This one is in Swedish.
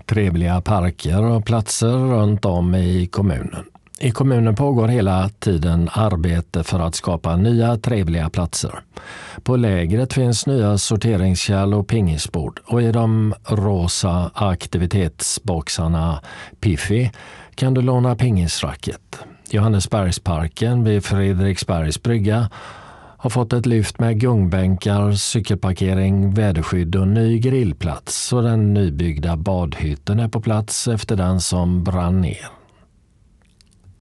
trevliga parker och platser runt om i kommunen. I kommunen pågår hela tiden arbete för att skapa nya trevliga platser. På lägret finns nya sorteringskärl och pingisbord och i de rosa aktivitetsboxarna Piffy kan du låna pingisracket. Johannesbergsparken vid Fredriksbergs brygga har fått ett lyft med gungbänkar, cykelparkering, väderskydd och ny grillplats, och den nybyggda badhytten är på plats efter den som brann ner.